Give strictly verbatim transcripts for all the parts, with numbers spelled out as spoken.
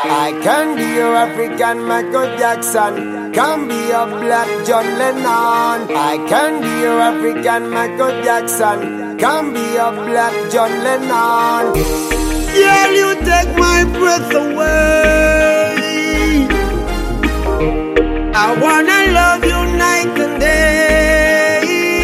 I can be your African Michael Jackson, can be your black John Lennon. I can be your African Michael Jackson, can be your black John Lennon. Girl, you take my breath away. I wanna love you night and day.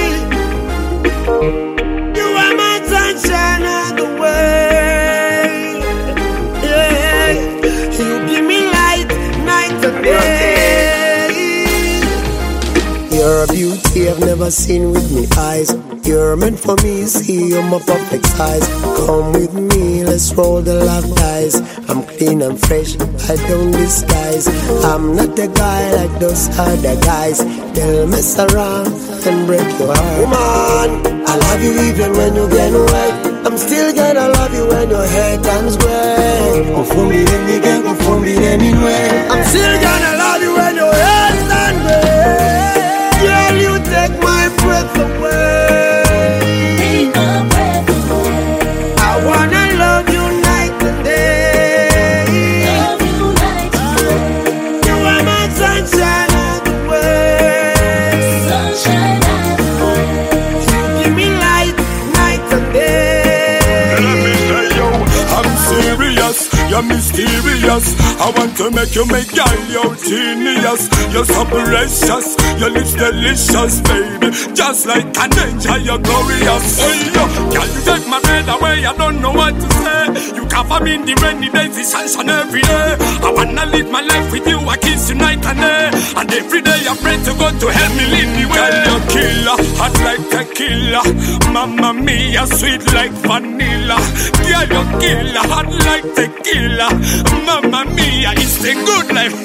You are my sunshine of the way. Yeah, you give me light night and day. You're a beauty I've never seen with me eyes. You're meant for me, see you're my perfect size. Come with me, let's roll the love dice. I'm clean and fresh, I don't disguise. I'm not a guy like those other guys. They'll mess around and break your heart. Woman, I love you even when you get wet. I'm still gonna love you when your hair turns gray. Go for me then you can go for me anyway. I'm still gonna love you when your hair turns gray. Girl, you take my breath away. I wanna love you night and day. Love you night and day. You are my sunshine of the way. Sunshine of the way. You give me light night and day. Let me tell you, I'm serious, you're mysterious. I want to make you make girl, you're genius. You're so precious, your lips delicious, baby. Just like an angel, you're glorious. Oh, yo, girl, you take my breath away, I don't know what to say. You cover me in the rainy days, the sunshine every day. I wanna live my life with you, I kiss you night and day. And every day I pray to God to help me lead me well. Girl, you're killer, hot like tequila. Mamma mia, sweet like vanilla. Girl, you're killer, hot like tequila. Mamma mia, it's the good life.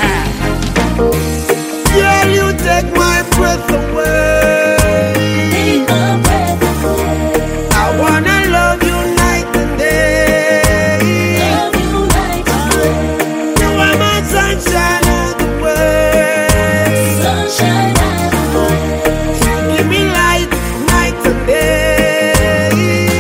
Girl, you take my breath away. Take my breath away. I wanna love you night and day. Love you night and day. You are my sunshine of the way. Sunshine of the way. You give me light night and day.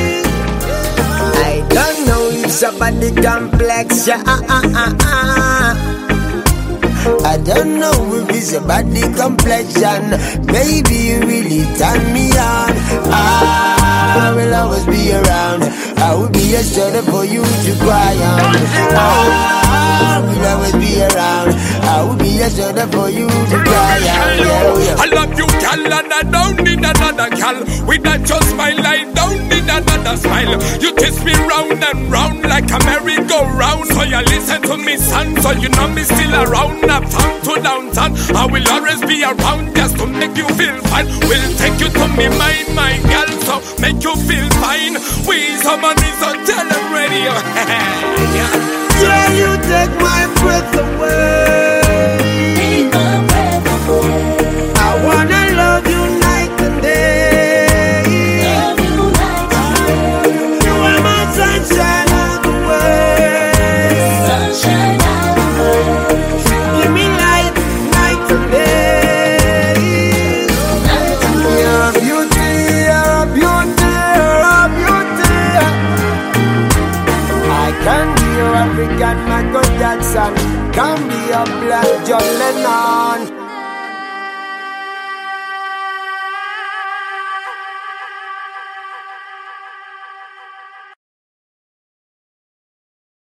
I don't know if somebody complexion. Uh, uh, uh, uh. I don't know if it's your body complexion. Baby, you really turn me on. I will always be around. I will be a shoulder for you to cry on. I will always be around. I will be a shoulder for you to cry on. Yeah, yeah. I love you, girl, and I don't need another girl. With that just smile, I don't need another smile. You twist me round and round like a merry-go-round. So you listen to me, son, so you know me still around. Uptown to downtown, I will always be around just to make you feel fine. We'll take you to me mind, my girl, so make you feel fine. We someone is on tele radio. Yeah, you take my breath away. Take my breath away. I wanna love you night and day. Love you night and day. You are my sunshine of the way. Sunshine of the way. Give me light night and day. You're a beauty, you're a beauty, you're a beauty. I can be your African Michael Jackson, can be your black John Lennon.